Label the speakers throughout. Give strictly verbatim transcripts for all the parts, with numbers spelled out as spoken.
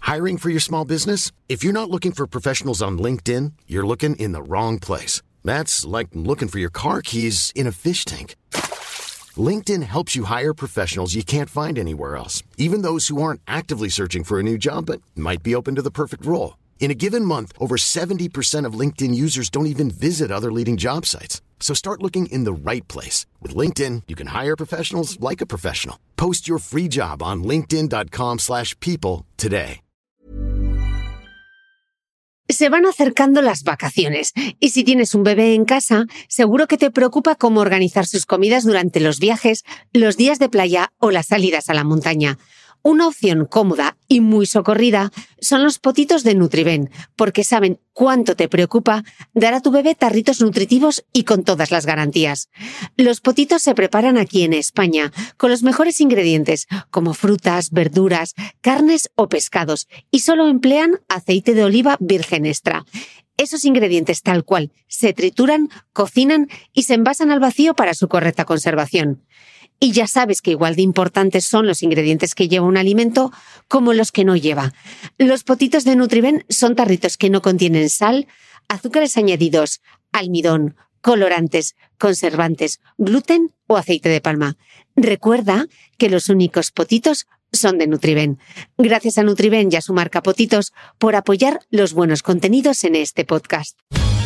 Speaker 1: Hiring for your small business? If you're not looking for professionals on LinkedIn, you're looking in the wrong place. That's like looking for your car keys in a fish tank. LinkedIn helps you hire professionals you can't find anywhere else, even those who aren't actively searching for a new job but might be open to the perfect role. In a given month, over seventy percent of LinkedIn users don't even visit other leading job sites. So start looking in the right place. With LinkedIn, you can hire professionals like a professional. Post your free job on linkedin dot com slash people today.
Speaker 2: Se van acercando las vacaciones y si tienes un bebé en casa, seguro que te preocupa cómo organizar sus comidas durante los viajes, los días de playa o las salidas a la montaña. Una opción cómoda y muy socorrida son los potitos de Nutriben, porque saben cuánto te preocupa dar a tu bebé tarritos nutritivos y con todas las garantías. Los potitos se preparan aquí en España con los mejores ingredientes, como frutas, verduras, carnes o pescados, y solo emplean aceite de oliva virgen extra. Esos ingredientes tal cual se trituran, cocinan y se envasan al vacío para su correcta conservación. Y ya sabes que igual de importantes son los ingredientes que lleva un alimento como los que no lleva. Los potitos de Nutriben son tarritos que no contienen sal, azúcares añadidos, almidón, colorantes, conservantes, gluten o aceite de palma. Recuerda que los únicos potitos son de Nutriben. Gracias a Nutriben y a su marca Potitos por apoyar los buenos contenidos en este podcast.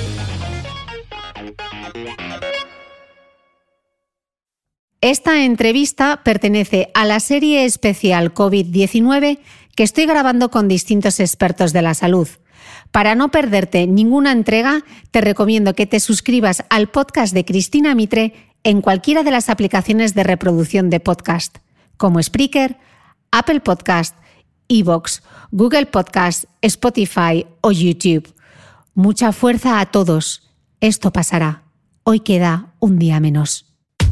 Speaker 2: Esta entrevista pertenece a la serie especial COVID diecinueve que estoy grabando con distintos expertos de la salud. Para no perderte ninguna entrega, te recomiendo que te suscribas al podcast de Cristina Mitre en cualquiera de las aplicaciones de reproducción de podcast, como Spreaker, Apple Podcast, iVoox, Google Podcast, Spotify o YouTube. Mucha fuerza a todos. Esto pasará. Hoy queda un día menos.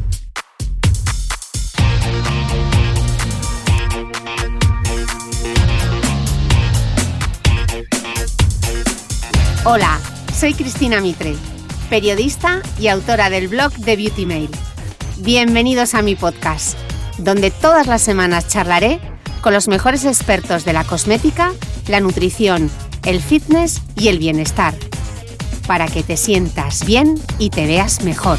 Speaker 2: Hola, soy Cristina Mitre, periodista y autora del blog de Beauty Mail. Bienvenidos a mi podcast, donde todas las semanas charlaré con los mejores expertos de la cosmética, la nutrición, el fitness y el bienestar, para que te sientas bien y te veas mejor.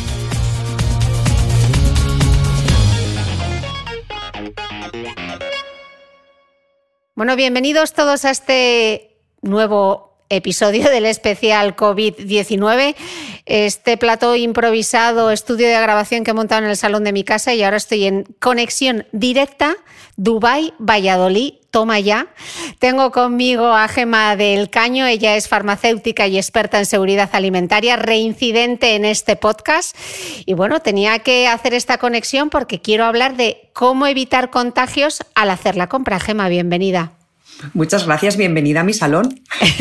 Speaker 2: Bueno, bienvenidos todos a este nuevo episodio del especial COVID diecinueve, este plató improvisado, estudio de grabación que he montado en el salón de mi casa y ahora estoy en conexión directa, Dubái, Valladolid, toma ya. Tengo conmigo a Gemma del Caño, ella es farmacéutica y experta en seguridad alimentaria, reincidente en este podcast. Y bueno, tenía que hacer esta conexión porque quiero hablar de cómo evitar contagios al hacer la compra. Gemma, bienvenida.
Speaker 3: Muchas gracias, bienvenida a mi salón.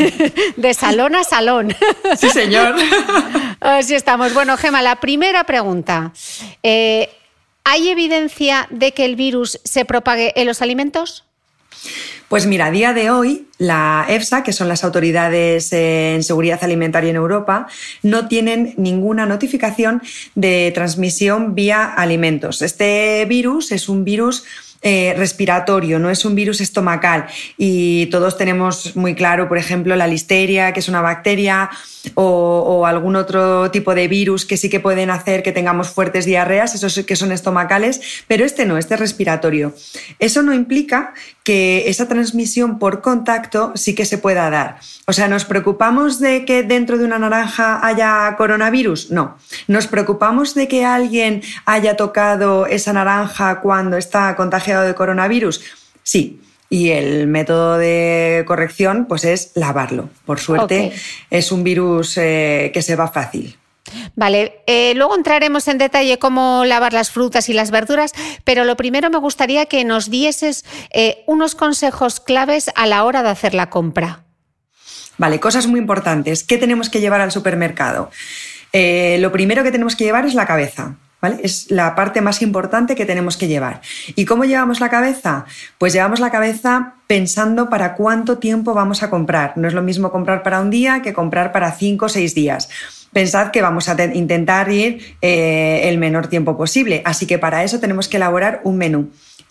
Speaker 2: De salón a salón.
Speaker 3: Sí, señor.
Speaker 2: Así estamos. Bueno, Gemma, la primera pregunta. Eh, ¿Hay evidencia de que el virus se propague en los alimentos?
Speaker 3: Pues mira, a día de hoy la EFSA, que son las autoridades en seguridad alimentaria en Europa, no tienen ninguna notificación de transmisión vía alimentos. Este virus es un virus Eh, respiratorio, no es un virus estomacal y todos tenemos muy claro, por ejemplo, la listeria, que es una bacteria, o, o algún otro tipo de virus que sí que pueden hacer que tengamos fuertes diarreas, esos que son estomacales, pero este no, este es respiratorio. Eso no implica que esa transmisión por contacto sí que se pueda dar. O sea, ¿nos preocupamos de que dentro de una naranja haya coronavirus? No. ¿Nos preocupamos de que alguien haya tocado esa naranja cuando está contagiado de coronavirus? Sí. Y el método de corrección pues es lavarlo. Por suerte, okay. Es un virus eh, que se va fácil.
Speaker 2: Vale, eh, luego entraremos en detalle cómo lavar las frutas y las verduras, pero lo primero me gustaría que nos dieses eh, unos consejos claves a la hora de hacer la compra.
Speaker 3: Vale, cosas muy importantes. ¿Qué tenemos que llevar al supermercado? Eh, lo primero que tenemos que llevar es la cabeza. ¿Vale? Es la parte más importante que tenemos que llevar. ¿Y cómo llevamos la cabeza? Pues llevamos la cabeza pensando para cuánto tiempo vamos a comprar. No es lo mismo comprar para un día que comprar para cinco o seis días. Pensad que vamos a te- intentar ir eh, el menor tiempo posible, así que para eso tenemos que elaborar un menú.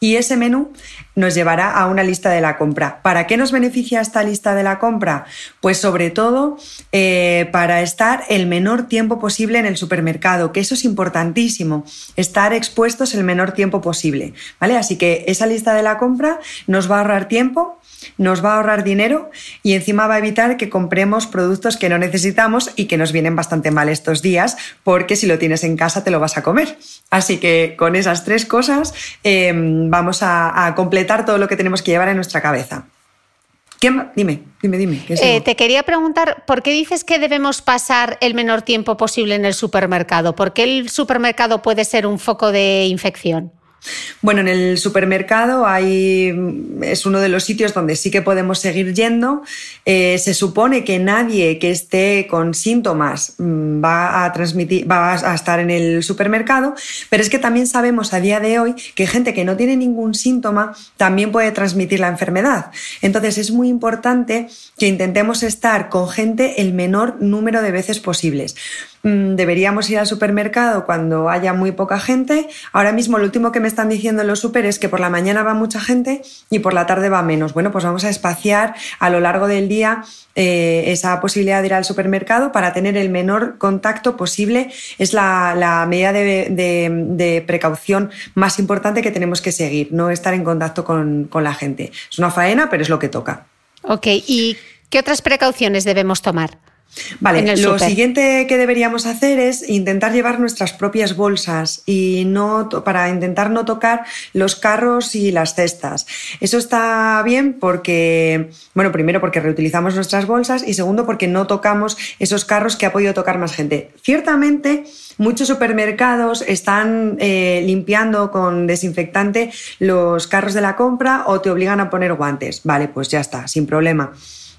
Speaker 3: Y ese menú nos llevará a una lista de la compra. ¿Para qué nos beneficia esta lista de la compra? Pues sobre todo eh, para estar el menor tiempo posible en el supermercado, que eso es importantísimo, estar expuestos el menor tiempo posible, ¿vale? Así que esa lista de la compra nos va a ahorrar tiempo, nos va a ahorrar dinero y encima va a evitar que compremos productos que no necesitamos y que nos vienen bastante mal estos días, porque si lo tienes en casa te lo vas a comer. Así que con esas tres cosas eh, vamos a, a completar todo lo que tenemos que llevar en nuestra cabeza. ¿Qué ma- dime, dime, dime. ¿qué es
Speaker 2: Eh,
Speaker 3: eso?
Speaker 2: te quería preguntar, ¿por qué dices que debemos pasar el menor tiempo posible en el supermercado? ¿Por qué el supermercado puede ser un foco de infección?
Speaker 3: Bueno, en el supermercado hay, es uno de los sitios donde sí que podemos seguir yendo. Eh, se supone que nadie que esté con síntomas va a transmitir, va a estar en el supermercado, pero es que también sabemos a día de hoy que gente que no tiene ningún síntoma también puede transmitir la enfermedad. Entonces es muy importante que intentemos estar con gente el menor número de veces posibles. Deberíamos ir al supermercado cuando haya muy poca gente. Ahora mismo lo último que me están diciendo en los súper es que por la mañana va mucha gente y por la tarde va menos. Bueno, pues vamos a espaciar a lo largo del día eh, esa posibilidad de ir al supermercado para tener el menor contacto posible. Es la, la medida de, de, de precaución más importante que tenemos que seguir, no estar en contacto con, con la gente. Es una faena, pero es lo que toca.
Speaker 2: Ok, ¿y qué otras precauciones debemos tomar?
Speaker 3: Vale, lo
Speaker 2: súper.
Speaker 3: siguiente que deberíamos hacer es intentar llevar nuestras propias bolsas y no para intentar no tocar los carros y las cestas. Eso está bien porque, bueno, primero porque reutilizamos nuestras bolsas y segundo porque no tocamos esos carros que ha podido tocar más gente. Ciertamente, muchos supermercados están eh, limpiando con desinfectante los carros de la compra o te obligan a poner guantes. Vale, pues ya está, sin problema.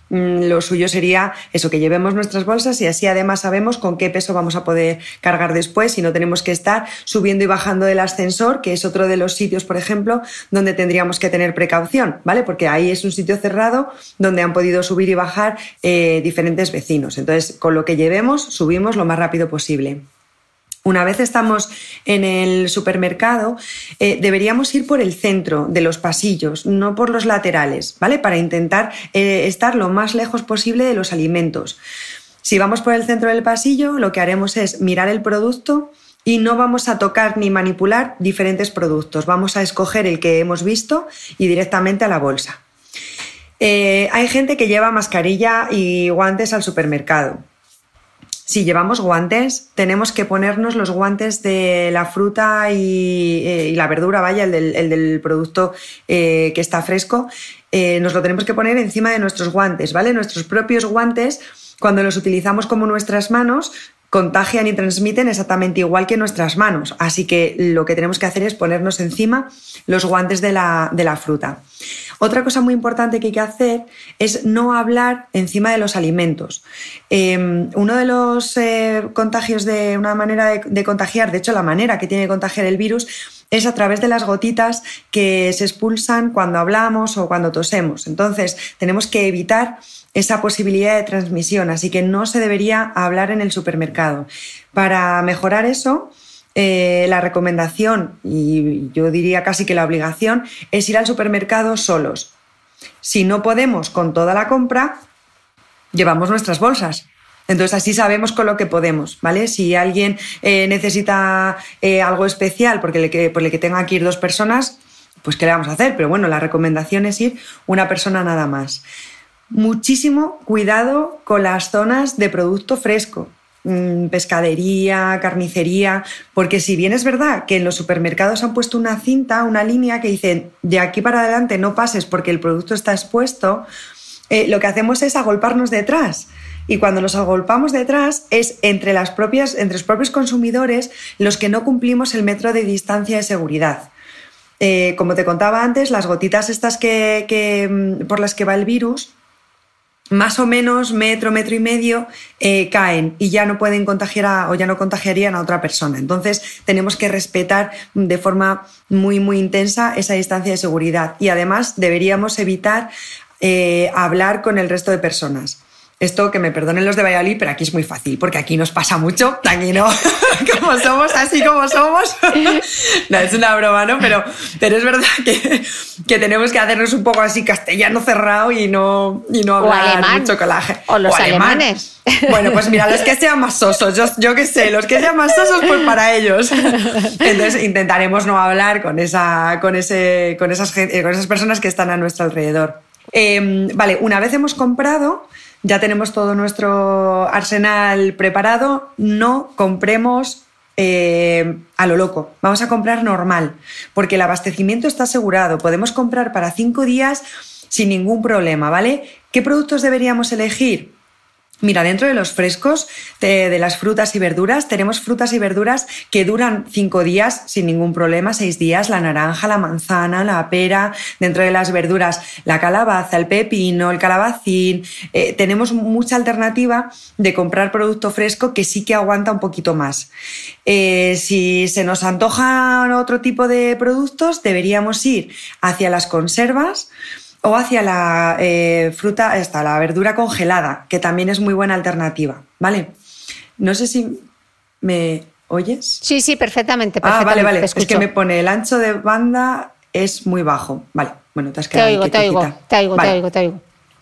Speaker 3: Lo suyo sería eso, que llevemos nuestras bolsas y así además sabemos con qué peso vamos a poder cargar después y no tenemos que estar subiendo y bajando del ascensor, que es otro de los sitios, por ejemplo, donde tendríamos que tener precaución, ¿vale? Porque ahí es un sitio cerrado donde han podido subir y bajar eh, diferentes vecinos. Entonces, con lo que llevemos, subimos lo más rápido posible. Una vez estamos en el supermercado, eh, deberíamos ir por el centro de los pasillos, no por los laterales, ¿vale? Para intentar eh, estar lo más lejos posible de los alimentos. Si vamos por el centro del pasillo, lo que haremos es mirar el producto y no vamos a tocar ni manipular diferentes productos. Vamos a escoger el que hemos visto y directamente a la bolsa. Eh, hay gente que lleva mascarilla y guantes al supermercado. Si llevamos guantes, tenemos que ponernos los guantes de la fruta y, eh, y la verdura, vaya, el del, el del producto eh, que está fresco, eh, nos lo tenemos que poner encima de nuestros guantes, ¿vale? Nuestros propios guantes, cuando los utilizamos como nuestras manos, contagian y transmiten exactamente igual que nuestras manos. Así que lo que tenemos que hacer es ponernos encima los guantes de la, de la fruta. Otra cosa muy importante que hay que hacer es no hablar encima de los alimentos. Eh, uno de los eh, contagios de una manera de, de contagiar, de hecho la manera que tiene que contagiar el virus, es a través de las gotitas que se expulsan cuando hablamos o cuando tosemos. Entonces tenemos que evitar esa posibilidad de transmisión, así que no se debería hablar en el supermercado. Para mejorar eso, Eh, la recomendación, y yo diría casi que la obligación, es ir al supermercado solos. Si no podemos con toda la compra, llevamos nuestras bolsas. Entonces así sabemos con lo que podemos, ¿vale? Si alguien eh, necesita eh, algo especial porque le que, por el que tenga que ir dos personas, pues ¿qué le vamos a hacer? Pero bueno, la recomendación es ir una persona nada más. Muchísimo cuidado con las zonas de producto fresco. Pescadería, carnicería, porque si bien es verdad que en los supermercados han puesto una cinta, una línea que dicen de aquí para adelante no pases porque el producto está expuesto, eh, lo que hacemos es agolparnos detrás. Y cuando nos agolpamos detrás es entre, las propias, entre los propios consumidores los que no cumplimos el metro de distancia de seguridad. Eh, como te contaba antes, las gotitas estas que, que, por las que va el virus, más o menos metro, metro y medio eh, caen y ya no pueden contagiar a, o ya no contagiarían a otra persona. Entonces tenemos que respetar de forma muy, muy intensa esa distancia de seguridad y además deberíamos evitar eh, hablar con el resto de personas. Esto que me perdonen los de Valladolid, pero aquí es muy fácil, porque aquí nos pasa mucho, aquí no, como somos, así como somos. No, es una broma, ¿no? Pero, pero es verdad que, que tenemos que hacernos un poco así castellano cerrado y no, y no hablar mucho con la gente.
Speaker 2: O los o alemanes.
Speaker 3: Bueno, pues mira, los que sean más sosos, yo, yo qué sé, los que sean más sosos, pues para ellos. Entonces intentaremos no hablar con, esa, con, ese, con, esas, con esas personas que están a nuestro alrededor. Eh, vale, una vez hemos comprado, ya tenemos todo nuestro arsenal preparado, no compremos eh, a lo loco, vamos a comprar normal, porque el abastecimiento está asegurado, podemos comprar para cinco días sin ningún problema, ¿vale? ¿Qué productos deberíamos elegir? Mira, dentro de los frescos, de, de las frutas y verduras, tenemos frutas y verduras que duran cinco días sin ningún problema, seis días, la naranja, la manzana, la pera. Dentro de las verduras, la calabaza, el pepino, el calabacín. Eh, tenemos mucha alternativa de comprar producto fresco que sí que aguanta un poquito más. Eh, si se nos antojan otro tipo de productos, deberíamos ir hacia las conservas o hacia la eh, fruta, esta, la verdura congelada, que también es muy buena alternativa, ¿vale? No sé si me oyes.
Speaker 2: Sí, sí, perfectamente. perfectamente
Speaker 3: ah, vale, vale. Es que me pone el ancho de banda es muy bajo. Vale, bueno, te has quedado
Speaker 2: Te oigo, te oigo, te oigo, vale. te oigo, te oigo.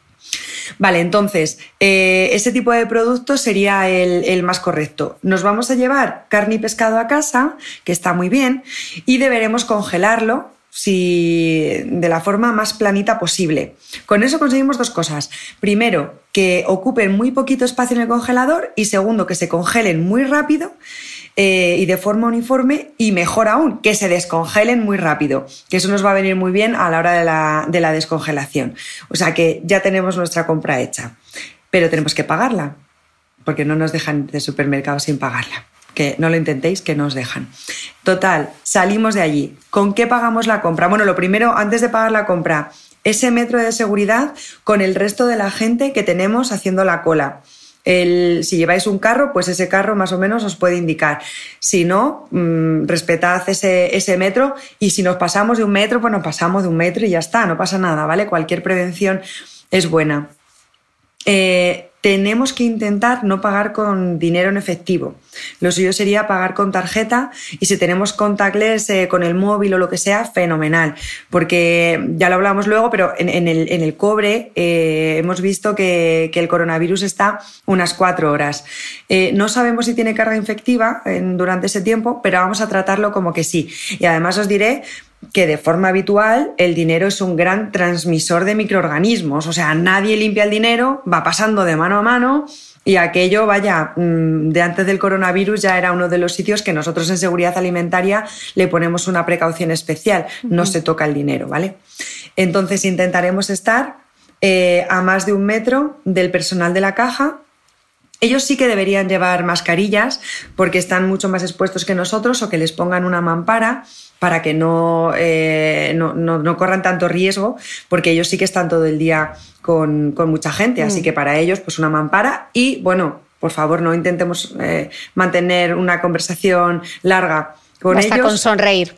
Speaker 3: Vale, entonces, eh, ese tipo de producto sería el, el más correcto. Nos vamos a llevar carne y pescado a casa, que está muy bien, y deberemos congelarlo si de la forma más planita posible. Con eso conseguimos dos cosas. Primero, que ocupen muy poquito espacio en el congelador y segundo, que se congelen muy rápido eh, y de forma uniforme y mejor aún, que se descongelen muy rápido, que eso nos va a venir muy bien a la hora de la, de la descongelación. O sea que ya tenemos nuestra compra hecha, pero tenemos que pagarla, porque no nos dejan de supermercado sin pagarla. Que no lo intentéis, que no os dejan. Total, salimos de allí. ¿Con qué pagamos la compra? Bueno, lo primero, antes de pagar la compra, ese metro de seguridad con el resto de la gente que tenemos haciendo la cola. El, si lleváis un carro, pues ese carro más o menos os puede indicar. Si no, mmm, respetad ese, ese metro y si nos pasamos de un metro, pues nos pasamos de un metro y ya está, no pasa nada, ¿vale? Cualquier prevención es buena. Eh, tenemos que intentar no pagar con dinero en efectivo. Lo suyo sería pagar con tarjeta y si tenemos contactless eh, con el móvil o lo que sea, fenomenal. Porque ya lo hablamos luego, pero en, en, el, en el cobre eh, hemos visto que, que el coronavirus está unas cuatro horas. Eh, no sabemos si tiene carga infectiva en, durante ese tiempo, pero vamos a tratarlo como que sí. Y además os diré que de forma habitual el dinero es un gran transmisor de microorganismos, o sea, nadie limpia el dinero, va pasando de mano a mano y aquello, vaya, de antes del coronavirus ya era uno de los sitios que nosotros en seguridad alimentaria le ponemos una precaución especial, no se toca el dinero, ¿vale? Entonces intentaremos estar eh, a más de un metro del personal de la caja. Ellos sí que deberían llevar mascarillas porque están mucho más expuestos que nosotros o que les pongan una mampara para que no, eh, no, no, no corran tanto riesgo, porque ellos sí que están todo el día con, con mucha gente, mm. así que para ellos pues una mampara y, bueno, por favor no intentemos eh, mantener una conversación larga con
Speaker 2: Basta
Speaker 3: ellos.
Speaker 2: Con sonreír.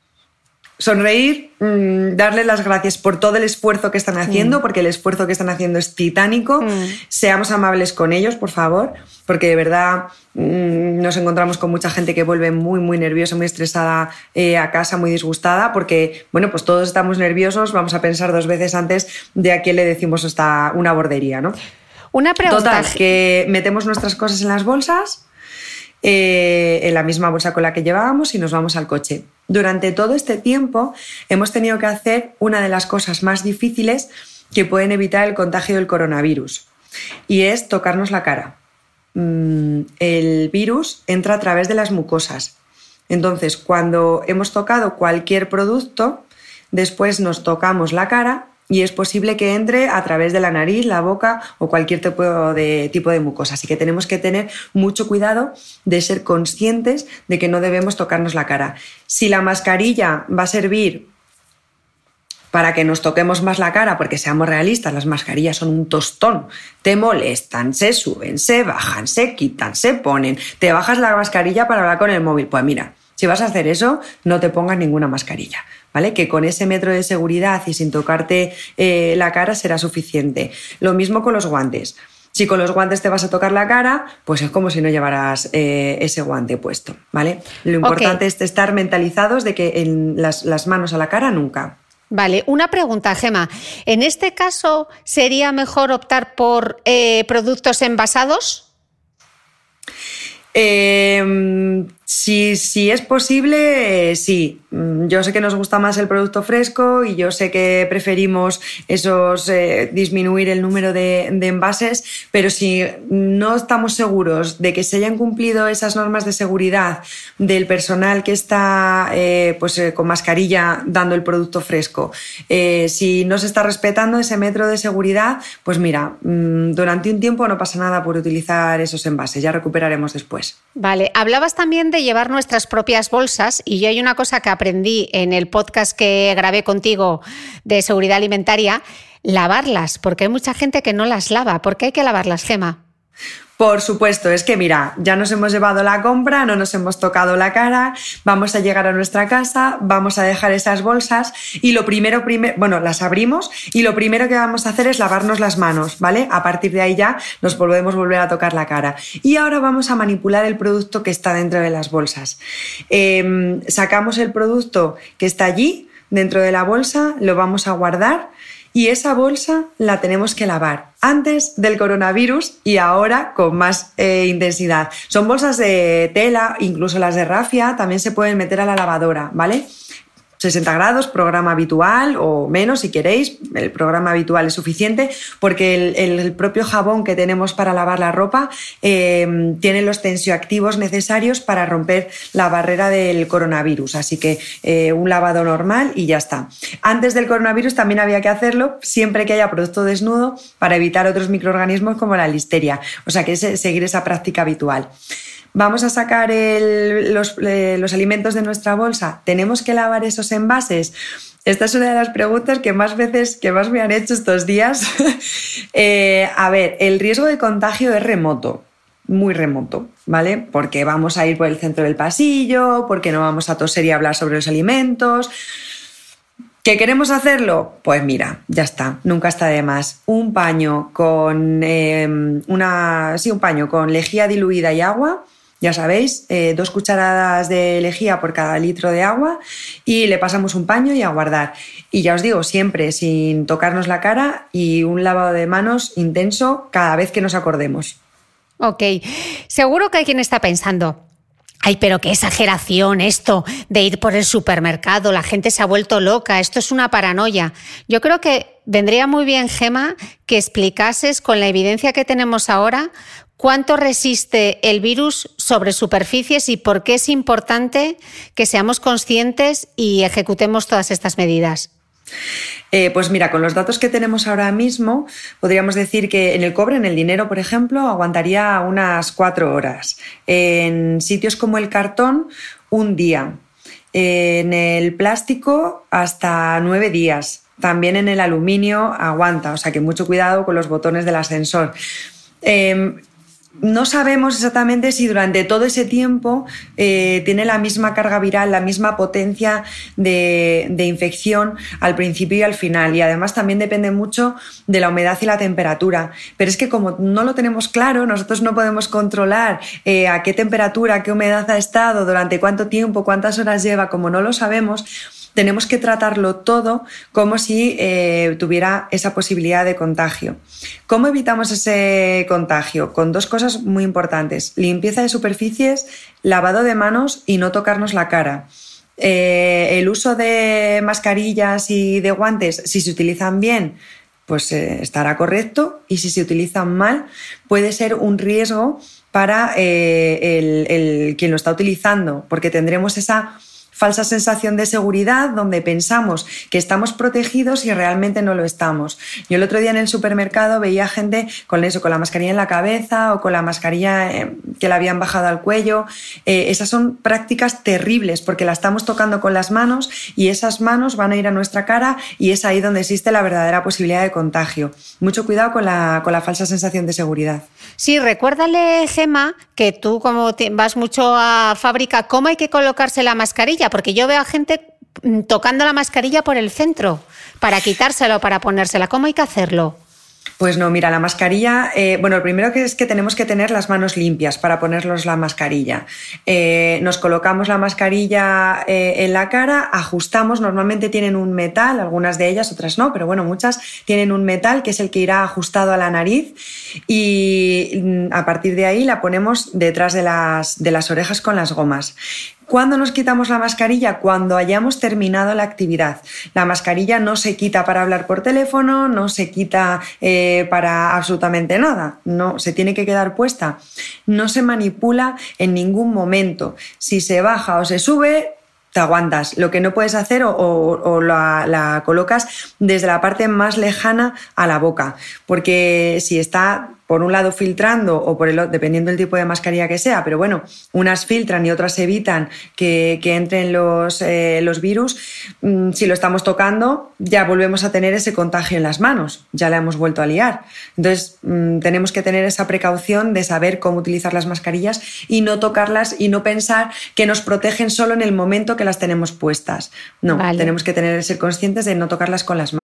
Speaker 3: Sonreír, mmm, darles las gracias por todo el esfuerzo que están haciendo, mm. porque el esfuerzo que están haciendo es titánico. Mm. Seamos amables con ellos, por favor, porque de verdad mmm, nos encontramos con mucha gente que vuelve muy, muy nerviosa, muy estresada eh, a casa, muy disgustada, porque, bueno, pues todos estamos nerviosos, vamos a pensar dos veces antes de a quién le decimos esta, una bordería, ¿no?
Speaker 2: Una pregunta.
Speaker 3: Total, que metemos nuestras cosas en las bolsas, eh, en la misma bolsa con la que llevábamos y nos vamos al coche. Durante todo este tiempo hemos tenido que hacer una de las cosas más difíciles que pueden evitar el contagio del coronavirus y es tocarnos la cara. El virus entra a través de las mucosas. Entonces, cuando hemos tocado cualquier producto, después nos tocamos la cara y es posible que entre a través de la nariz, la boca o cualquier tipo de, tipo de mucosa. Así que tenemos que tener mucho cuidado de ser conscientes de que no debemos tocarnos la cara. Si la mascarilla va a servir para que nos toquemos más la cara, porque seamos realistas, las mascarillas son un tostón, te molestan, se suben, se bajan, se quitan, se ponen, te bajas la mascarilla para hablar con el móvil. Pues mira, si vas a hacer eso, no te pongas ninguna mascarilla, ¿vale? Que con ese metro de seguridad y sin tocarte eh, la cara será suficiente. Lo mismo con los guantes. Si con los guantes te vas a tocar la cara, pues es como si no llevaras eh, ese guante puesto, ¿vale? Lo importante okay. es estar mentalizados de que en las, las manos a la cara nunca.
Speaker 2: Vale, una pregunta, Gemma. ¿En este caso sería mejor optar por eh, productos envasados?
Speaker 3: Eh, si, si es posible, eh, sí. Yo sé que nos gusta más el producto fresco y yo sé que preferimos esos eh, disminuir el número de, de envases, pero si no estamos seguros de que se hayan cumplido esas normas de seguridad del personal que está eh, pues, eh, con mascarilla dando el producto fresco, eh, si no se está respetando ese metro de seguridad, pues mira, durante un tiempo no pasa nada por utilizar esos envases, ya recuperaremos después.
Speaker 2: Vale, hablabas también de llevar nuestras propias bolsas y yo hay una cosa que aprendí en el podcast que grabé contigo de seguridad alimentaria, lavarlas, porque hay mucha gente que no las lava. ¿Por qué hay que lavarlas, Gemma?
Speaker 3: Por supuesto, es que mira, ya nos hemos llevado la compra, no nos hemos tocado la cara, vamos a llegar a nuestra casa, vamos a dejar esas bolsas y lo primero, primer, bueno, las abrimos y lo primero que vamos a hacer es lavarnos las manos, ¿vale? A partir de ahí ya nos podemos volver a tocar la cara. Y ahora vamos a manipular el producto que está dentro de las bolsas. Eh, sacamos el producto que está allí, dentro de la bolsa, lo vamos a guardar. Y esa bolsa la tenemos que lavar antes del coronavirus y ahora con más eh, intensidad. Son bolsas de tela, incluso las de rafia también se pueden meter a la lavadora, ¿vale? sesenta grados, programa habitual o menos si queréis, el programa habitual es suficiente porque el, el propio jabón que tenemos para lavar la ropa eh, tiene los tensioactivos necesarios para romper la barrera del coronavirus, así que eh, un lavado normal y ya está. Antes del coronavirus también había que hacerlo siempre que haya producto desnudo para evitar otros microorganismos como la listeria, o sea que es seguir esa práctica habitual. Vamos a sacar el, los, eh, los alimentos de nuestra bolsa. ¿Tenemos que lavar esos envases? Esta es una de las preguntas que más veces que más me han hecho estos días. eh, a ver, el riesgo de contagio es remoto, muy remoto, ¿vale? Porque vamos a ir por el centro del pasillo, porque no vamos a toser y hablar sobre los alimentos. ¿Qué queremos hacerlo? Pues mira, ya está, nunca está de más. Un paño con eh, una, sí, un paño con lejía diluida y agua. Ya sabéis, eh, dos cucharadas de lejía por cada litro de agua y le pasamos un paño y a guardar. Y ya os digo, siempre sin tocarnos la cara y un lavado de manos intenso cada vez que nos acordemos.
Speaker 2: Ok, seguro que hay quien está pensando, ay, pero qué exageración esto de ir por el supermercado, la gente se ha vuelto loca, esto es una paranoia. Yo creo que vendría muy bien, Gemma, que explicases con la evidencia que tenemos ahora cuánto resiste el virus sobre superficies y por qué es importante que seamos conscientes y ejecutemos todas estas medidas.
Speaker 3: Eh, pues mira, con los datos que tenemos ahora mismo, podríamos decir que en el cobre, en el dinero, por ejemplo, aguantaría unas cuatro horas. En sitios como el cartón, un día. En el plástico, hasta nueve días. También en el aluminio aguanta, o sea que mucho cuidado con los botones del ascensor. Eh, No sabemos exactamente si durante todo ese tiempo eh, tiene la misma carga viral, la misma potencia de, de infección al principio y al final. Y además también depende mucho de la humedad y la temperatura. Pero es que como no lo tenemos claro, nosotros no podemos controlar eh, a qué temperatura, a qué humedad ha estado, durante cuánto tiempo, cuántas horas lleva, como no lo sabemos, tenemos que tratarlo todo como si eh, tuviera esa posibilidad de contagio. ¿Cómo evitamos ese contagio? Con dos cosas muy importantes. Limpieza de superficies, lavado de manos y no tocarnos la cara. Eh, el uso de mascarillas y de guantes, si se utilizan bien, pues eh, estará correcto, y si se utilizan mal, puede ser un riesgo para eh, el, el, quien lo está utilizando, porque tendremos esa falsa sensación de seguridad donde pensamos que estamos protegidos y realmente no lo estamos. Yo el otro día en el supermercado veía gente con eso, con la mascarilla en la cabeza o con la mascarilla que le habían bajado al cuello. Eh, esas son prácticas terribles porque la estamos tocando con las manos y esas manos van a ir a nuestra cara y es ahí donde existe la verdadera posibilidad de contagio. Mucho cuidado con la, con la falsa sensación de seguridad.
Speaker 2: Sí, recuérdale, Gemma, que tú como te vas mucho a fábrica, ¿cómo hay que colocarse la mascarilla? Porque yo veo a gente tocando la mascarilla por el centro para quitársela o para ponérsela. ¿Cómo hay que hacerlo?
Speaker 3: Pues no, mira, la mascarilla, eh, bueno, lo primero que es que tenemos que tener las manos limpias para ponernos la mascarilla. Eh, nos colocamos la mascarilla eh, en la cara, ajustamos, normalmente tienen un metal, algunas de ellas, otras no, pero bueno, muchas tienen un metal que es el que irá ajustado a la nariz y a partir de ahí la ponemos detrás de las, de las orejas con las gomas. ¿Cuándo nos quitamos la mascarilla? Cuando hayamos terminado la actividad. La mascarilla no se quita para hablar por teléfono, no se quita eh, para absolutamente nada, no, se tiene que quedar puesta. No se manipula en ningún momento. Si se baja o se sube, te aguantas. Lo que no puedes hacer o, o, o la, la colocas desde la parte más lejana a la boca, porque si está por un lado filtrando o por el otro, dependiendo del tipo de mascarilla que sea, pero bueno, unas filtran y otras evitan que, que entren los, eh, los virus. Si lo estamos tocando, ya volvemos a tener ese contagio en las manos, ya la hemos vuelto a liar. Entonces, mmm, tenemos que tener esa precaución de saber cómo utilizar las mascarillas y no tocarlas y no pensar que nos protegen solo en el momento que las tenemos puestas. No, vale. Tenemos que tener, ser conscientes de no tocarlas con las manos.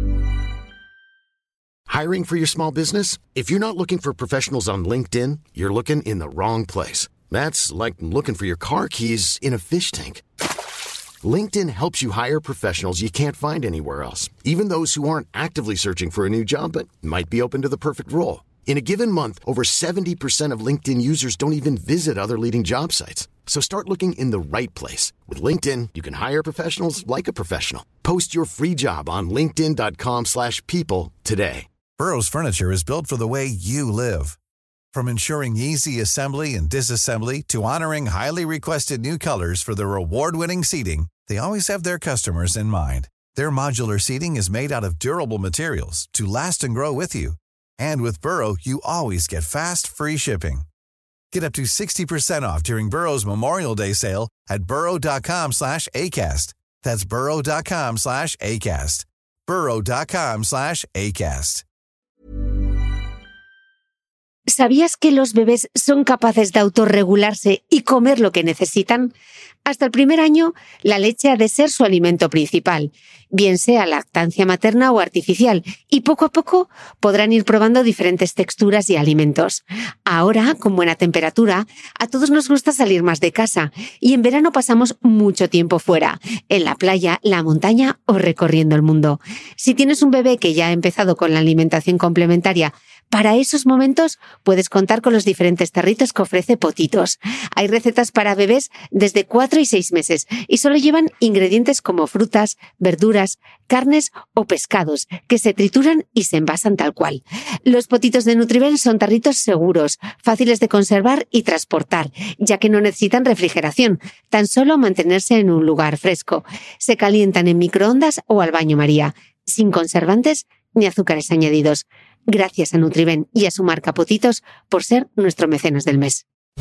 Speaker 1: Hiring for your small business? If you're not looking for professionals on LinkedIn, you're looking in the wrong place. That's like looking for your car keys in a fish tank. LinkedIn helps you hire professionals you can't find anywhere else, even those who aren't actively searching for a new job but might be open to the perfect role. In a given month, over seventy percent of LinkedIn users don't even visit other leading job sites. So start looking in the right place. With LinkedIn, you can hire professionals like a professional. Post your free job on linkedin dot com slash people today.
Speaker 4: Burrow's furniture is built for the way you live. From ensuring easy assembly and disassembly to honoring highly requested new colors for their award-winning seating, they always have their customers in mind. Their modular seating is made out of durable materials to last and grow with you. And with Burrow, you always get fast, free shipping. Get up to sixty percent off during Burrow's Memorial Day sale at burrow dot com slash ACAST. That's burrow dot com slash ACAST. burrow dot com slash ACAST.
Speaker 2: ¿Sabías que los bebés son capaces de autorregularse y comer lo que necesitan? Hasta el primer año, la leche ha de ser su alimento principal, bien sea lactancia materna o artificial, y poco a poco podrán ir probando diferentes texturas y alimentos. Ahora, con buena temperatura, a todos nos gusta salir más de casa, y en verano pasamos mucho tiempo fuera, en la playa, la montaña o recorriendo el mundo. Si tienes un bebé que ya ha empezado con la alimentación complementaria, para esos momentos puedes contar con los diferentes tarritos que ofrece Potitos. Hay recetas para bebés desde cuatro y seis meses y solo llevan ingredientes como frutas, verduras, carnes o pescados que se trituran y se envasan tal cual. Los Potitos de Nutribel son tarritos seguros, fáciles de conservar y transportar, ya que no necesitan refrigeración, tan solo mantenerse en un lugar fresco. Se calientan en microondas o al baño María, sin conservantes ni azúcares añadidos. Gracias a Nutriben y a su marca Potitos por ser nuestro mecenas del mes.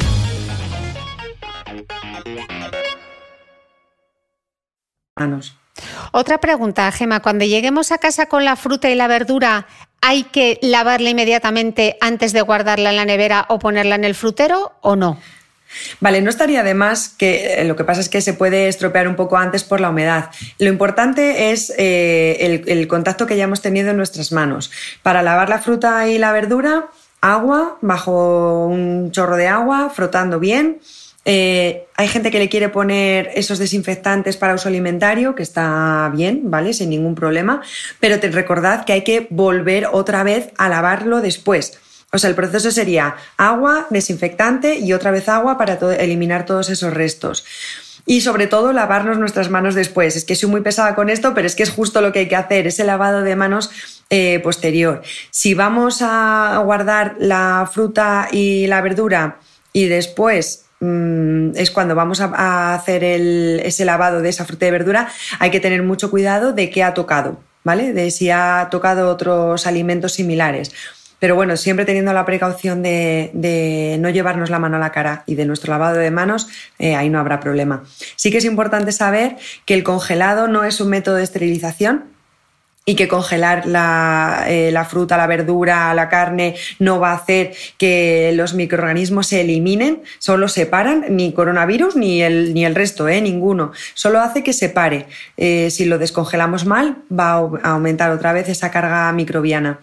Speaker 5: Otra pregunta, Gemma. Cuando lleguemos a casa con la fruta y la verdura, ¿hay que lavarla inmediatamente antes de guardarla en la nevera o ponerla en el frutero o no?
Speaker 3: Vale, no estaría de más, que lo que pasa es que se puede estropear un poco antes por la humedad. Lo importante es eh, el, el contacto que ya hemos tenido en nuestras manos. Para lavar la fruta y la verdura, agua, bajo un chorro de agua, frotando bien. Eh, hay gente que le quiere poner esos desinfectantes para uso alimentario, que está bien, ¿vale? Sin ningún problema, pero te recordad que hay que volver otra vez a lavarlo después. O sea, el proceso sería agua, desinfectante y otra vez agua para to- eliminar todos esos restos. Y sobre todo lavarnos nuestras manos después. Es que soy muy pesada con esto, pero es que es justo lo que hay que hacer, ese lavado de manos eh, posterior. Si vamos a guardar la fruta y la verdura y después mmm, es cuando vamos a, a hacer el, ese lavado de esa fruta y verdura, hay que tener mucho cuidado de qué ha tocado, ¿vale? De si ha tocado otros alimentos similares. Pero bueno, siempre teniendo la precaución de, de no llevarnos la mano a la cara y de nuestro lavado de manos, eh, ahí no habrá problema. Sí que es importante saber que el congelado no es un método de esterilización. y que congelar la, eh, la fruta, la verdura, la carne no va a hacer que los microorganismos se eliminen, solo separan, ni coronavirus ni el, ni el resto, eh, ninguno. Solo hace que separe. Eh, si lo descongelamos mal, va a aumentar otra vez esa carga microbiana.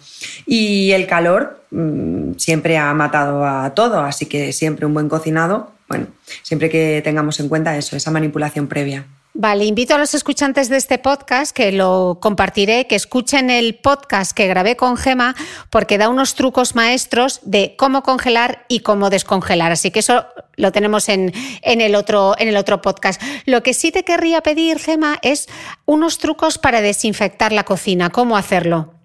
Speaker 3: Y el calor mmm, siempre ha matado a todo, así que siempre un buen cocinado, bueno, siempre que tengamos en cuenta eso, esa manipulación previa.
Speaker 5: Vale, invito a los escuchantes de este podcast, que lo compartiré, que escuchen el podcast que grabé con Gema, porque da unos trucos maestros de cómo congelar y cómo descongelar. Así que eso lo tenemos en, en, el otro, en el otro podcast. Lo que sí te querría pedir, Gema, es unos trucos para desinfectar la cocina. ¿Cómo hacerlo?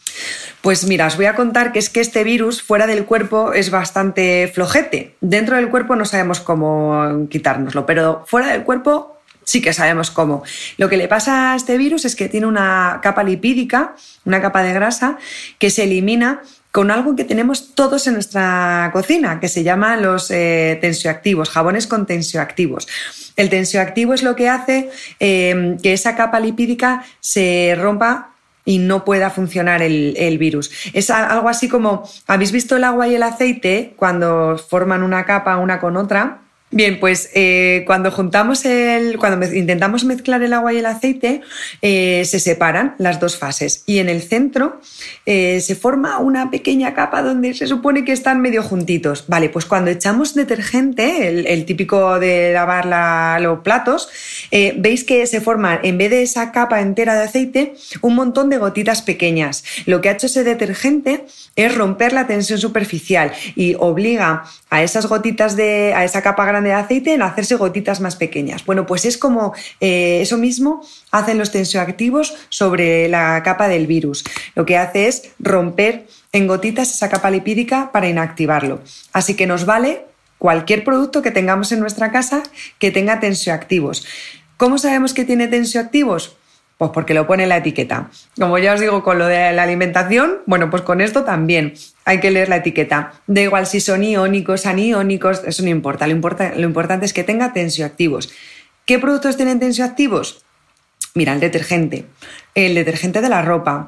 Speaker 3: Pues mira, os voy a contar que es que este virus fuera del cuerpo es bastante flojete. Dentro del cuerpo no sabemos cómo quitárnoslo, pero fuera del cuerpo sí que sabemos cómo. Lo que le pasa a este virus es que tiene una capa lipídica, una capa de grasa, que se elimina con algo que tenemos todos en nuestra cocina, que se llama los eh, tensioactivos, jabones con tensioactivos. El tensioactivo es lo que hace eh, que esa capa lipídica se rompa y no pueda funcionar el, el virus. Es algo así como, ¿habéis visto el agua y el aceite cuando forman una capa una con otra? Bien, pues eh, cuando juntamos el, cuando intentamos mezclar el agua y el aceite, eh, se separan las dos fases y en el centro eh, se forma una pequeña capa donde se supone que están medio juntitos. Vale, pues cuando echamos detergente, el, el típico de lavar la, los platos, eh, veis que se forman, en vez de esa capa entera de aceite, un montón de gotitas pequeñas. Lo que ha hecho ese detergente es romper la tensión superficial y obliga a esas gotitas de, a esa capa grande de aceite en hacerse gotitas más pequeñas. Bueno, pues es como eh, eso mismo hacen los tensioactivos sobre la capa del virus. Lo que hace es romper en gotitas esa capa lipídica para inactivarlo. Así que nos vale cualquier producto que tengamos en nuestra casa que tenga tensioactivos. ¿Cómo sabemos que tiene tensioactivos? Pues porque lo pone en la etiqueta. Como ya os digo con lo de la alimentación, bueno, pues con esto también hay que leer la etiqueta. Da igual si son iónicos, aniónicos, eso no importa. Lo, importa, lo importante es que tenga tensioactivos. ¿Qué productos tienen tensioactivos? Mira, el detergente, el detergente de la ropa,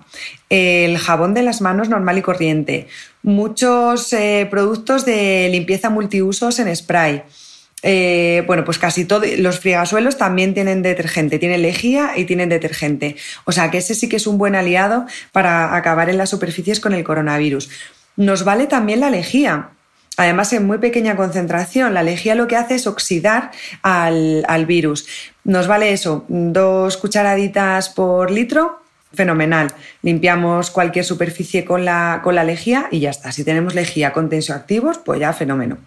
Speaker 3: el jabón de las manos normal y corriente, muchos eh, productos de limpieza multiusos en spray. Eh, bueno, pues casi todos los friegasuelos también tienen detergente, tienen lejía y tienen detergente. O sea que ese sí que es un buen aliado para acabar en las superficies con el coronavirus. Nos vale también la lejía. Además, en muy pequeña concentración. La lejía lo que hace es oxidar al, al virus. Nos vale eso, dos cucharaditas por litro, fenomenal. Limpiamos cualquier superficie con la, con la lejía y ya está. Si tenemos lejía con tensioactivos, pues ya fenómeno.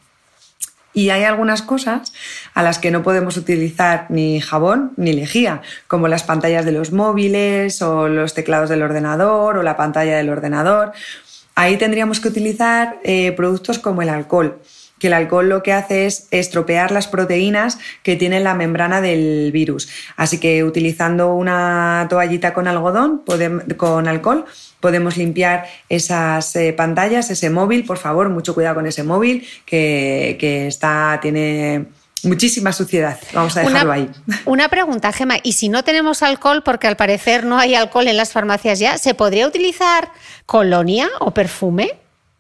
Speaker 3: Y hay algunas cosas a las que no podemos utilizar ni jabón ni lejía, como las pantallas de los móviles o los teclados del ordenador o la pantalla del ordenador. Ahí tendríamos que utilizar eh, productos como el alcohol, que el alcohol lo que hace es estropear las proteínas que tiene la membrana del virus. Así que utilizando una toallita con algodón, podemos, con alcohol, podemos limpiar esas eh, pantallas, ese móvil. Por favor, mucho cuidado con ese móvil que, que está, tiene muchísima suciedad. Vamos a dejarlo
Speaker 5: una,
Speaker 3: ahí.
Speaker 5: Una pregunta, Gema. ¿Y si no tenemos alcohol, porque al parecer no hay alcohol en las farmacias ya, ¿se podría utilizar colonia o perfume?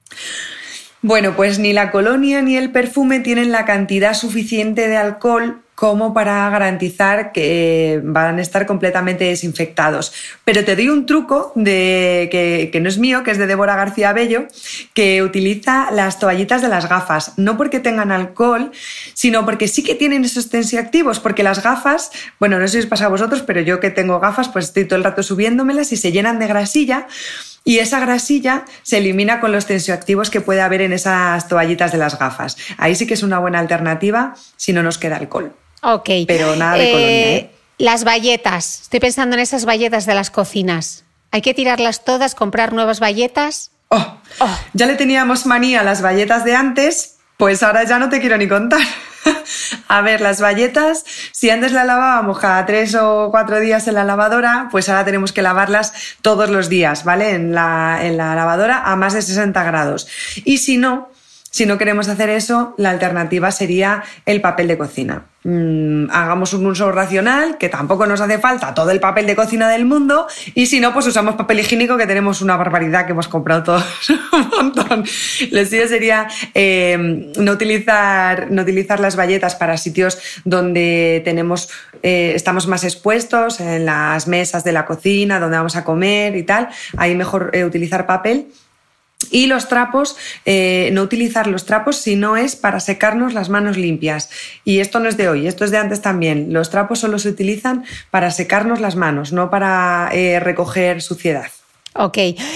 Speaker 3: Bueno, pues ni la colonia ni el perfume tienen la cantidad suficiente de alcohol como para garantizar que van a estar completamente desinfectados. Pero te doy un truco de, que, que no es mío, que es de Débora García Bello, que utiliza las toallitas de las gafas, no porque tengan alcohol, sino porque sí que tienen esos tensioactivos, porque las gafas, bueno, no sé si os pasa a vosotros, pero yo que tengo gafas, pues estoy todo el rato subiéndomelas y se llenan de grasilla, y esa grasilla se elimina con los tensioactivos que puede haber en esas toallitas de las gafas. Ahí sí que es una buena alternativa si no nos queda alcohol.
Speaker 5: Ok.
Speaker 3: Pero nada de
Speaker 5: eh,
Speaker 3: colonia, ¿eh?
Speaker 5: Las bayetas. Estoy pensando en esas bayetas de las cocinas. ¿Hay que tirarlas todas, comprar nuevas bayetas?
Speaker 3: Oh, oh. Ya le teníamos manía a las bayetas de antes, pues ahora ya no te quiero ni contar. A ver, las bayetas, si antes las lavábamos cada tres o cuatro días en la lavadora, pues ahora tenemos que lavarlas todos los días, ¿vale? En la, en la lavadora a más de sesenta grados. Y si no, Si no queremos hacer eso, la alternativa sería el papel de cocina. Mm, hagamos un uso racional, que tampoco nos hace falta todo el papel de cocina del mundo, y si no, pues usamos papel higiénico, que tenemos una barbaridad, que hemos comprado todos un montón. Lo suyo sería eh, no, utilizar, no utilizar las bayetas para sitios donde tenemos, eh, estamos más expuestos, en las mesas de la cocina, donde vamos a comer y tal. Ahí mejor eh, utilizar papel. Y los trapos, eh, no utilizar los trapos si no es para secarnos las manos limpias. Y esto no es de hoy, esto es de antes también. Los trapos solo se utilizan para secarnos las manos, no para eh, recoger suciedad.
Speaker 5: Ok.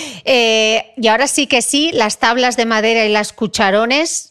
Speaker 5: Eh, y ahora sí que sí, las tablas de madera y las cucharones...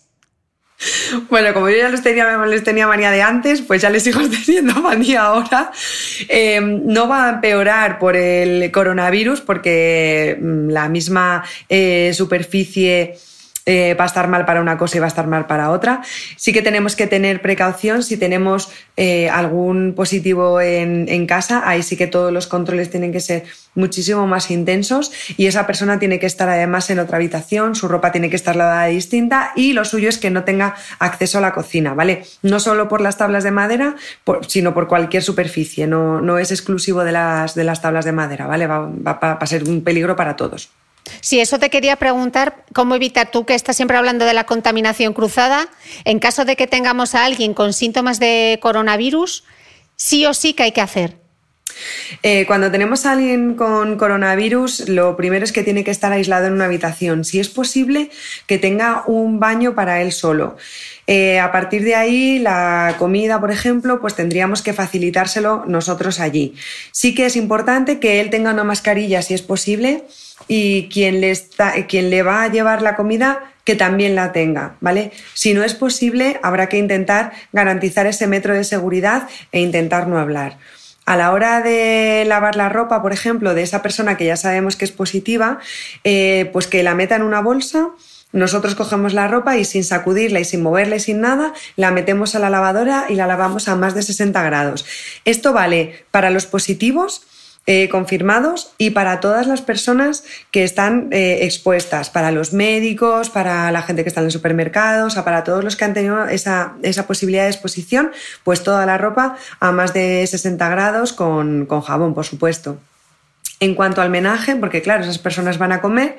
Speaker 3: Bueno, como yo ya les tenía, les tenía manía de antes, pues ya les sigo teniendo manía ahora. Eh, no va a empeorar por el coronavirus porque la misma eh, superficie eh, va a estar mal para una cosa y va a estar mal para otra. Sí que tenemos que tener precaución si tenemos eh, algún positivo en, en casa. Ahí sí que todos los controles tienen que ser muchísimo más intensos y esa persona tiene que estar además en otra habitación, su ropa tiene que estar lavada distinta y lo suyo es que no tenga acceso a la cocina, ¿vale? No solo por las tablas de madera, por, sino por cualquier superficie, no, no es exclusivo de las, de las tablas de madera, ¿vale? Va, va, va a ser un peligro para todos.
Speaker 5: Sí, eso te quería preguntar, ¿cómo evitar, tú que estás siempre hablando de la contaminación cruzada, en caso de que tengamos a alguien con síntomas de coronavirus, sí o sí que hay que hacer?
Speaker 3: Eh, cuando tenemos a alguien con coronavirus, lo primero es que tiene que estar aislado en una habitación. Si es posible, que tenga un baño para él solo. Eh, a partir de ahí, la comida, por ejemplo, pues tendríamos que facilitárselo nosotros allí. Sí que es importante que él tenga una mascarilla, si es posible, y quien le, está, quien le va a llevar la comida que también la tenga, ¿vale? Si no es posible, habrá que intentar garantizar ese metro de seguridad e intentar no hablar. A la hora de lavar la ropa, por ejemplo, de esa persona que ya sabemos que es positiva, eh, pues que la meta en una bolsa. Nosotros cogemos la ropa y sin sacudirla y sin moverla y sin nada, la metemos a la lavadora y la lavamos a más de sesenta grados. Esto vale para los positivos eh, confirmados y para todas las personas que están eh, expuestas, para los médicos, para la gente que está en los supermercados, para todos los que han tenido esa, esa posibilidad de exposición, pues toda la ropa a más de sesenta grados con, con jabón, por supuesto. En cuanto al menaje, porque claro, esas personas van a comer,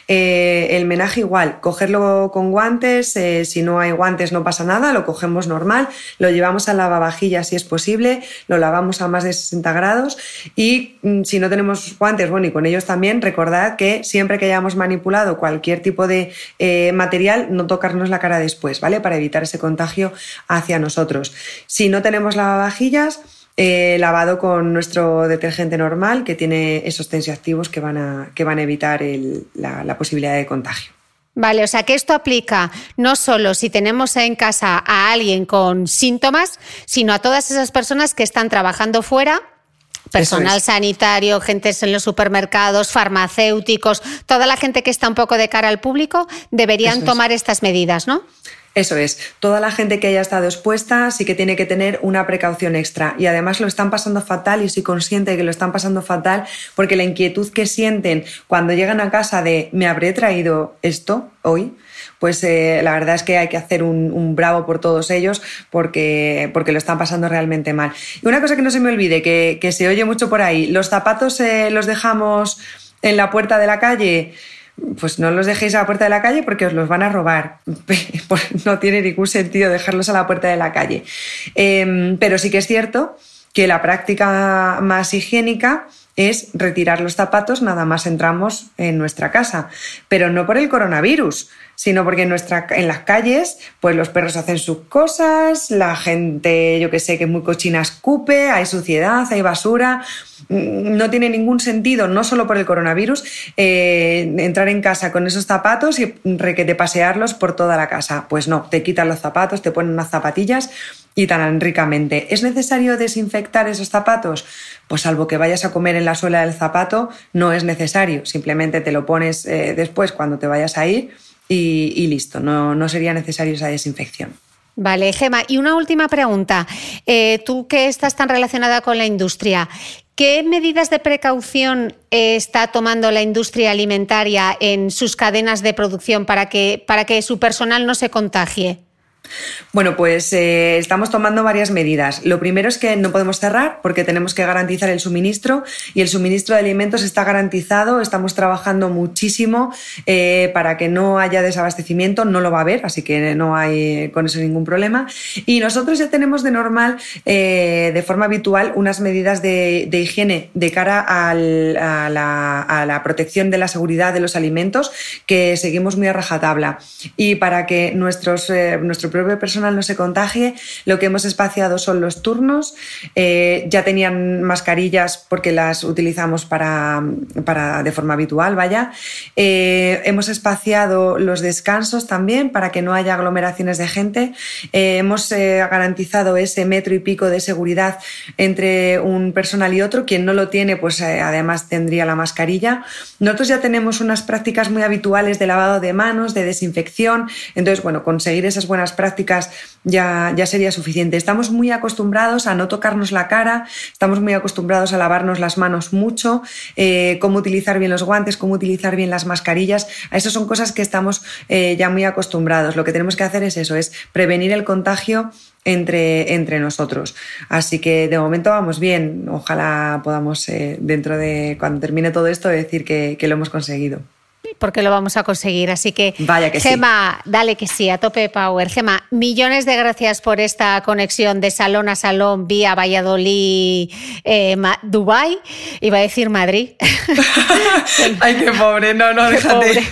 Speaker 3: eh, el menaje igual, cogerlo con guantes, eh, si no hay guantes no pasa nada, lo cogemos normal, lo llevamos al lavavajillas si es posible, lo lavamos a más de sesenta grados y mm, si no tenemos guantes, bueno, y con ellos también, recordad que siempre que hayamos manipulado cualquier tipo de eh, material, no tocarnos la cara después, ¿vale? Para evitar ese contagio hacia nosotros. Si no tenemos lavavajillas, Eh, lavado con nuestro detergente normal que tiene esos tensioactivos que van a, que van a evitar el, la, la posibilidad de contagio.
Speaker 5: Vale, o sea que esto aplica no solo si tenemos en casa a alguien con síntomas, sino a todas esas personas que están trabajando fuera, personal es. sanitario, gente en los supermercados, farmacéuticos, toda la gente que está un poco de cara al público deberían Eso tomar es. estas medidas, ¿no?
Speaker 3: Eso es, toda la gente que haya estado expuesta sí que tiene que tener una precaución extra y además lo están pasando fatal y soy consciente de que lo están pasando fatal porque la inquietud que sienten cuando llegan a casa de ¿me habré traído esto hoy? Pues eh, la verdad es que hay que hacer un, un bravo por todos ellos porque, porque lo están pasando realmente mal. Y una cosa que no se me olvide, que, que se oye mucho por ahí, los zapatos eh, los dejamos en la puerta de la calle. Pues no los dejéis a la puerta de la calle porque os los van a robar. No tiene ningún sentido dejarlos a la puerta de la calle. Eh, pero sí que es cierto que la práctica más higiénica es retirar los zapatos nada más entramos en nuestra casa. Pero no por el coronavirus, sino porque en, nuestra, en las calles pues los perros hacen sus cosas, la gente, yo que sé, que es muy cochina escupe, hay suciedad, hay basura. No tiene ningún sentido, no solo por el coronavirus, eh, entrar en casa con esos zapatos y requete pasearlos por toda la casa. Pues no, te quitan los zapatos, te ponen unas zapatillas y tan ricamente. ¿Es necesario desinfectar esos zapatos? Pues salvo que vayas a comer en la suela del zapato, no es necesario. Simplemente te lo pones eh, después cuando te vayas a ir y, y listo. No, no sería necesario esa desinfección.
Speaker 5: Vale, Gemma, y una última pregunta. Eh, tú que estás tan relacionada con la industria, ¿qué medidas de precaución eh, está tomando la industria alimentaria en sus cadenas de producción para que, para que su personal no se contagie?
Speaker 3: Bueno, pues eh, estamos tomando varias medidas. Lo primero es que no podemos cerrar porque tenemos que garantizar el suministro y el suministro de alimentos está garantizado. Estamos trabajando muchísimo eh, para que no haya desabastecimiento. No lo va a haber, así que no hay con eso ningún problema. Y nosotros ya tenemos de normal, eh, de forma habitual, unas medidas de, de higiene de cara al, a, la, a la protección de la seguridad de los alimentos que seguimos muy a rajatabla. Y para que nuestros, eh, nuestro propio personal no se contagie, lo que hemos espaciado son los turnos. Eh, ya tenían mascarillas porque las utilizamos para, para de forma habitual, vaya. Eh, hemos espaciado los descansos también para que no haya aglomeraciones de gente. Eh, hemos eh, garantizado ese metro y pico de seguridad entre un personal y otro. Quien no lo tiene, pues eh, además tendría la mascarilla. Nosotros ya tenemos unas prácticas muy habituales de lavado de manos, de desinfección. Entonces, bueno, conseguir esas buenas prácticas prácticas ya, ya sería suficiente. Estamos muy acostumbrados a no tocarnos la cara, estamos muy acostumbrados a lavarnos las manos mucho, eh, cómo utilizar bien los guantes, cómo utilizar bien las mascarillas. A eso son cosas que estamos eh, ya muy acostumbrados. Lo que tenemos que hacer es eso, es prevenir el contagio entre, entre nosotros. Así que de momento vamos bien. Ojalá podamos, eh, dentro de cuando termine todo esto, decir que, que lo hemos conseguido.
Speaker 5: Porque lo vamos a conseguir. Así que,
Speaker 3: Vaya que
Speaker 5: Gemma,
Speaker 3: sí.
Speaker 5: Dale que sí, a tope power. Gemma, millones de gracias por esta conexión de salón a salón vía Valladolid, eh, Dubái. Iba a decir Madrid.
Speaker 3: Ay, qué pobre, no, no,
Speaker 5: qué
Speaker 3: déjate.
Speaker 5: Pobre.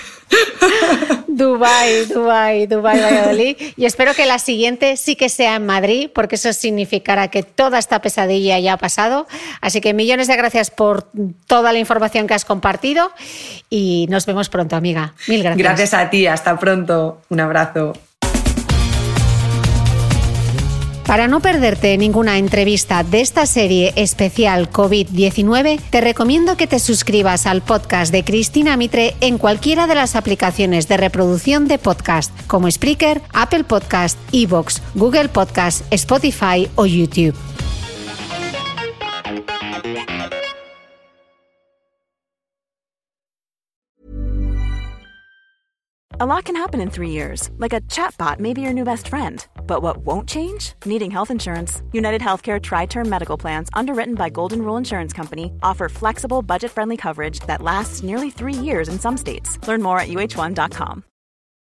Speaker 5: Dubái, Dubái, Dubái, Valladolid. Y espero que la siguiente sí que sea en Madrid, porque eso significará que toda esta pesadilla ya ha pasado. Así que millones de gracias por toda la información que has compartido y nos vemos pronto, amiga. Mil gracias.
Speaker 3: Gracias a ti, hasta pronto. Un abrazo.
Speaker 5: Para no perderte ninguna entrevista de esta serie especial COVID diecinueve, te recomiendo que te suscribas al podcast de Cristina Mitre en cualquiera de las aplicaciones de reproducción de podcast, como Spreaker, Apple Podcast, iVoox, Google Podcast, Spotify o YouTube.
Speaker 6: A lot can happen in three years, like a chatbot may be your new best friend. But what won't change? Needing health insurance. United Healthcare Tri-Term Medical Plans, underwritten by Golden Rule Insurance Company, offer flexible, budget-friendly coverage that lasts nearly three years in some states. Learn more at U H one dot com.